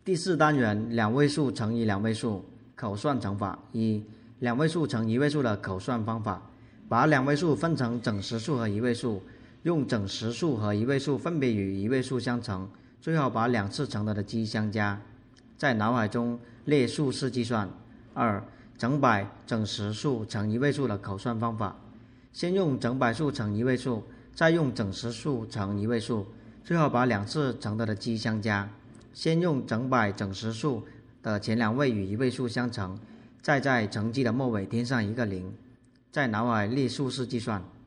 第4单元两位数乘以两位数口算乘法。一、两位数乘一位数的口算方法。把两位数分成整实数和一位数，用整实数和一位数分别与一位数相乘，最后把2次乘的积相加。在脑海中列数式计算。2、整百整实数乘一位数的口算方法。先用整百数乘一位数，再用整实数乘一位数，最后把2次乘的积相加。先用整百整实数的前2位与一位数相乘，再在乘积的末尾添上一个0。在脑海列数式计算。